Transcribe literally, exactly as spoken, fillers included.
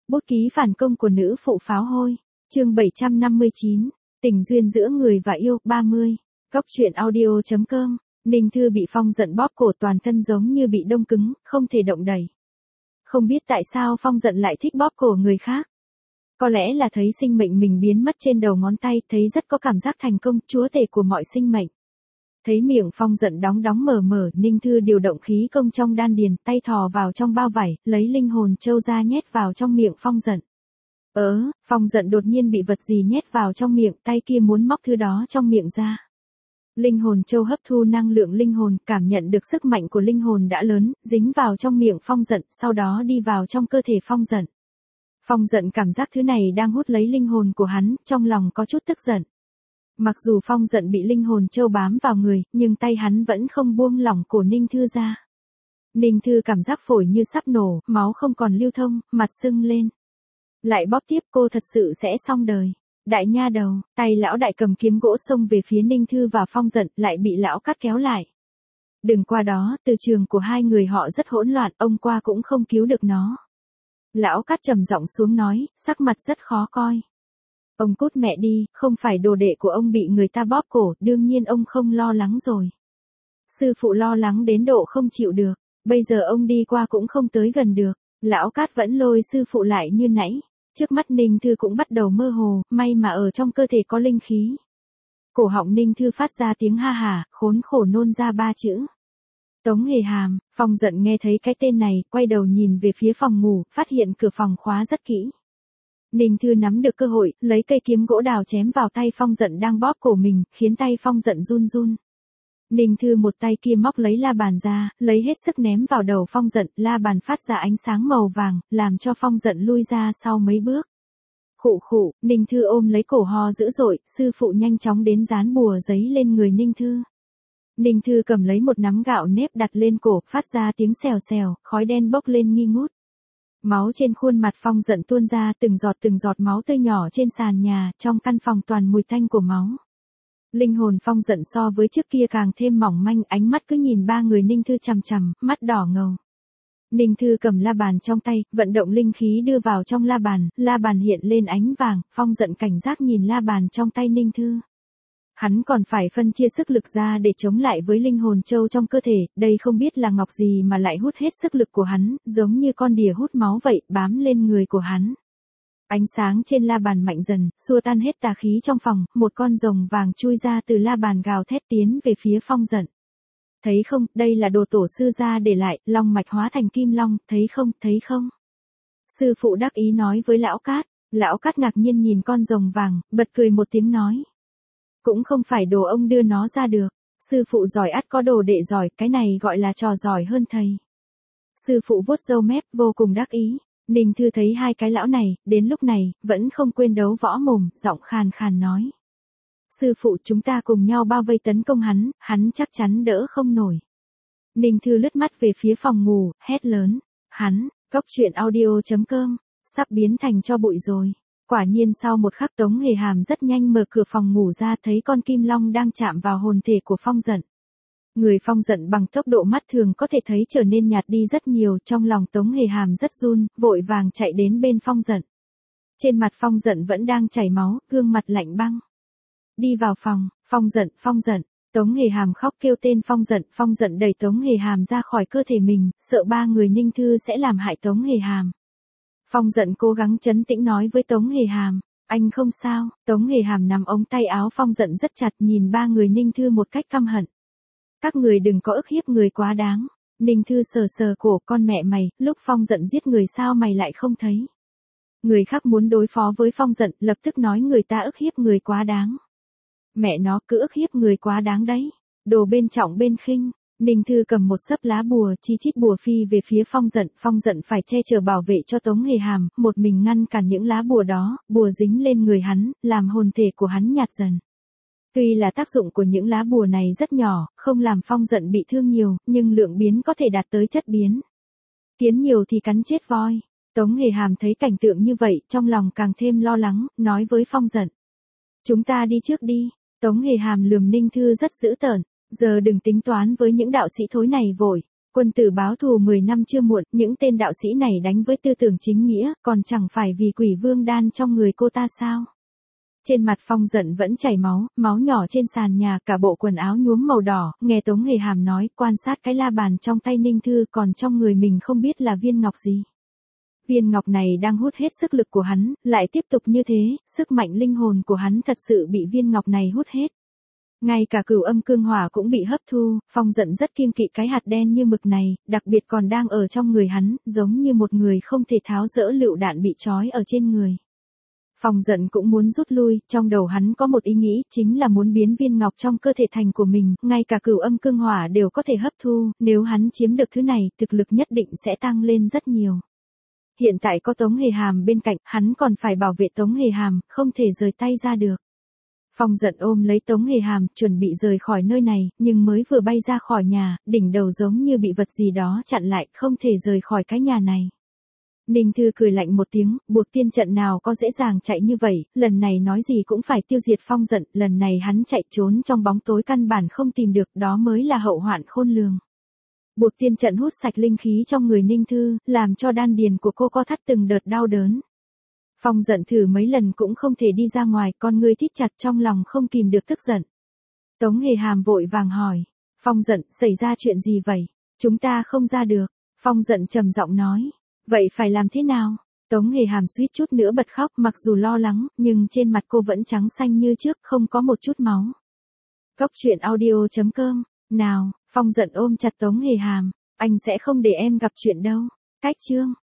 Bút ký phản công của nữ phụ pháo hôi. Chương bảy trăm năm mươi chín. Tình duyên giữa người và yêu. ba mươi. Góc truyện audio chấm com. Ninh Thư bị Phong Dận bóp cổ, toàn thân giống như bị đông cứng, không thể động đậy. Không biết tại sao Phong Dận lại thích bóp cổ người khác. Có lẽ là thấy sinh mệnh mình biến mất trên đầu ngón tay, thấy rất có cảm giác thành công, chúa tể của mọi sinh mệnh. Thấy miệng Phong Dận đóng đóng mở mở, Ninh Thư điều động khí công trong đan điền, tay thò vào trong bao vải, lấy linh hồn châu ra nhét vào trong miệng Phong Dận. Ớ, Phong Dận đột nhiên bị vật gì nhét vào trong miệng, tay kia muốn móc thứ đó trong miệng ra. Linh hồn châu hấp thu năng lượng linh hồn, cảm nhận được sức mạnh của linh hồn đã lớn, dính vào trong miệng Phong Dận, sau đó đi vào trong cơ thể Phong Dận. Phong Dận cảm giác thứ này đang hút lấy linh hồn của hắn, trong lòng có chút tức giận. Mặc dù Phong Dận bị linh hồn châu bám vào người, nhưng tay hắn vẫn không buông lỏng cổ Ninh Thư ra. Ninh Thư cảm giác phổi như sắp nổ, máu không còn lưu thông, mặt sưng lên. Lại bóp tiếp, cô thật sự sẽ xong đời. Đại nha đầu, tay lão đại cầm kiếm gỗ xông về phía Ninh Thư và Phong Dận, lại bị lão Cát kéo lại. Đừng qua đó, từ trường của hai người họ rất hỗn loạn, ông qua cũng không cứu được nó. Lão Cát trầm giọng xuống nói, sắc mặt rất khó coi. Ông cút mẹ đi, không phải đồ đệ của ông bị người ta bóp cổ, đương nhiên ông không lo lắng rồi. Sư phụ lo lắng đến độ không chịu được, bây giờ ông đi qua cũng không tới gần được. Lão Cát vẫn lôi sư phụ lại như nãy. Trước mắt Ninh Thư cũng bắt đầu mơ hồ, may mà ở trong cơ thể có linh khí. Cổ họng Ninh Thư phát ra tiếng ha hả, khốn khổ nôn ra ba chữ. Tống Hề Hàm. Phong Dận nghe thấy cái tên này, quay đầu nhìn về phía phòng ngủ, phát hiện cửa phòng khóa rất kỹ. Ninh Thư nắm được cơ hội, lấy cây kiếm gỗ đào chém vào tay Phong Dận đang bóp cổ mình, khiến tay Phong Dận run run. Ninh Thư một tay kia móc lấy la bàn ra, lấy hết sức ném vào đầu Phong Dận, la bàn phát ra ánh sáng màu vàng, làm cho Phong Dận lui ra sau mấy bước. Khụ khụ, Ninh Thư ôm lấy cổ ho dữ dội, sư phụ nhanh chóng đến dán bùa giấy lên người Ninh Thư. Ninh Thư cầm lấy một nắm gạo nếp đặt lên cổ, phát ra tiếng xèo xèo, khói đen bốc lên nghi ngút. Máu trên khuôn mặt Phong Dận tuôn ra, từng giọt từng giọt máu tươi nhỏ trên sàn nhà, trong căn phòng toàn mùi tanh của máu. Linh hồn Phong Dận so với trước kia càng thêm mỏng manh, ánh mắt cứ nhìn ba người Ninh Thư chằm chằm, mắt đỏ ngầu. Ninh Thư cầm la bàn trong tay, vận động linh khí đưa vào trong la bàn, la bàn hiện lên ánh vàng, Phong Dận cảnh giác nhìn la bàn trong tay Ninh Thư. Hắn còn phải phân chia sức lực ra để chống lại với linh hồn châu trong cơ thể, đây không biết là ngọc gì mà lại hút hết sức lực của hắn, giống như con đỉa hút máu vậy, bám lên người của hắn. Ánh sáng trên la bàn mạnh dần, xua tan hết tà khí trong phòng, một con rồng vàng chui ra từ la bàn gào thét tiến về phía Phong Dận. Thấy không, đây là đồ tổ sư gia để lại, long mạch hóa thành kim long, thấy không, thấy không? Sư phụ đắc ý nói với lão Cát, lão Cát ngạc nhiên nhìn con rồng vàng, bật cười một tiếng nói. Cũng không phải đồ ông đưa nó ra được, sư phụ giỏi ắt có đồ đệ giỏi, cái này gọi là trò giỏi hơn thầy. Sư phụ vuốt râu mép, vô cùng đắc ý. Ninh Thư thấy hai cái lão này, đến lúc này, vẫn không quên đấu võ mồm, giọng khàn khàn nói. Sư phụ, chúng ta cùng nhau bao vây tấn công hắn, hắn chắc chắn đỡ không nổi. Ninh Thư lướt mắt về phía phòng ngủ, hét lớn. Hắn, góc truyện audio chấm com, sắp biến thành tro bụi rồi. Quả nhiên sau một khắc Tống Hề Hàm rất nhanh mở cửa phòng ngủ ra, thấy con kim long đang chạm vào hồn thể của Phong Dận. Người Phong Dận bằng tốc độ mắt thường có thể thấy trở nên nhạt đi rất nhiều, trong lòng Tống Hề Hàm rất run, vội vàng chạy đến bên Phong Dận. Trên mặt Phong Dận vẫn đang chảy máu, gương mặt lạnh băng. Đi vào phòng, Phong Dận, Phong Dận. Tống Hề Hàm khóc kêu tên Phong Dận, Phong Dận đẩy Tống Hề Hàm ra khỏi cơ thể mình, sợ ba người Ninh Thư sẽ làm hại Tống Hề Hàm. Phong Dận cố gắng trấn tĩnh nói với Tống Hề Hàm, anh không sao. Tống Hề Hàm nắm ống tay áo Phong Dận rất chặt, nhìn ba người Ninh Thư một cách căm hận. Các người đừng có ức hiếp người quá đáng. Ninh Thư sờ sờ cổ, con mẹ mày, lúc Phong Dận giết người sao mày lại không thấy? Người khác muốn đối phó với Phong Dận, lập tức nói người ta ức hiếp người quá đáng. Mẹ nó cứ ức hiếp người quá đáng đấy. Đồ bên trọng bên khinh. Ninh Thư cầm một xấp lá bùa, chi chít bùa phi về phía Phong Dận, Phong Dận phải che chở bảo vệ cho Tống Hề Hàm, một mình ngăn cản những lá bùa đó, bùa dính lên người hắn, làm hồn thể của hắn nhạt dần. Tuy là tác dụng của những lá bùa này rất nhỏ, không làm Phong Dận bị thương nhiều, nhưng lượng biến có thể đạt tới chất biến. Kiến nhiều thì cắn chết voi. Tống Hề Hàm thấy cảnh tượng như vậy, trong lòng càng thêm lo lắng, nói với Phong Dận. Chúng ta đi trước đi. Tống Hề Hàm lườm Ninh Thư rất dữ tợn. Giờ đừng tính toán với những đạo sĩ thối này vội. Quân tử báo thù mười năm chưa muộn, những tên đạo sĩ này đánh với tư tưởng chính nghĩa, còn chẳng phải vì quỷ vương đan trong người cô ta sao? Trên mặt Phong giận vẫn chảy máu, máu nhỏ trên sàn nhà, cả bộ quần áo nhuốm màu đỏ, nghe Tống Hề Hàm nói, quan sát cái la bàn trong tay Ninh Thư, còn trong người mình không biết là viên ngọc gì. Viên ngọc này đang hút hết sức lực của hắn, lại tiếp tục như thế, sức mạnh linh hồn của hắn thật sự bị viên ngọc này hút hết. Ngay cả cửu âm cương hỏa cũng bị hấp thu, Phong giận rất kiêng kỵ cái hạt đen như mực này, đặc biệt còn đang ở trong người hắn, giống như một người không thể tháo dỡ lựu đạn bị trói ở trên người. Phong giận cũng muốn rút lui, trong đầu hắn có một ý nghĩ, chính là muốn biến viên ngọc trong cơ thể thành của mình, ngay cả cửu âm cương hỏa đều có thể hấp thu, nếu hắn chiếm được thứ này, thực lực nhất định sẽ tăng lên rất nhiều. Hiện tại có Tống Hề Hàm bên cạnh, hắn còn phải bảo vệ Tống Hề Hàm, không thể rời tay ra được. Phong giận ôm lấy Tống Hề Hàm, chuẩn bị rời khỏi nơi này, nhưng mới vừa bay ra khỏi nhà, đỉnh đầu giống như bị vật gì đó chặn lại, không thể rời khỏi cái nhà này. Ninh Thư cười lạnh một tiếng, buộc tiên trận nào có dễ dàng chạy như vậy, lần này nói gì cũng phải tiêu diệt Phong giận, lần này hắn chạy trốn trong bóng tối căn bản không tìm được, đó mới là hậu hoạn khôn lường. Buộc tiên trận hút sạch linh khí trong người Ninh Thư, làm cho đan điền của cô co thắt từng đợt đau đớn. Phong giận thử mấy lần cũng không thể đi ra ngoài, con ngươi thít chặt trong lòng không kìm được tức giận. Tống Hề Hàm vội vàng hỏi, Phong giận, xảy ra chuyện gì vậy? Chúng ta không ra được. Phong giận trầm giọng nói, vậy phải làm thế nào? Tống Hề Hàm suýt chút nữa bật khóc, mặc dù lo lắng, nhưng trên mặt cô vẫn trắng xanh như trước, không có một chút máu. Cốc truyện audio chấm com, nào, Phong giận ôm chặt Tống Hề Hàm, anh sẽ không để em gặp chuyện đâu. Cách chương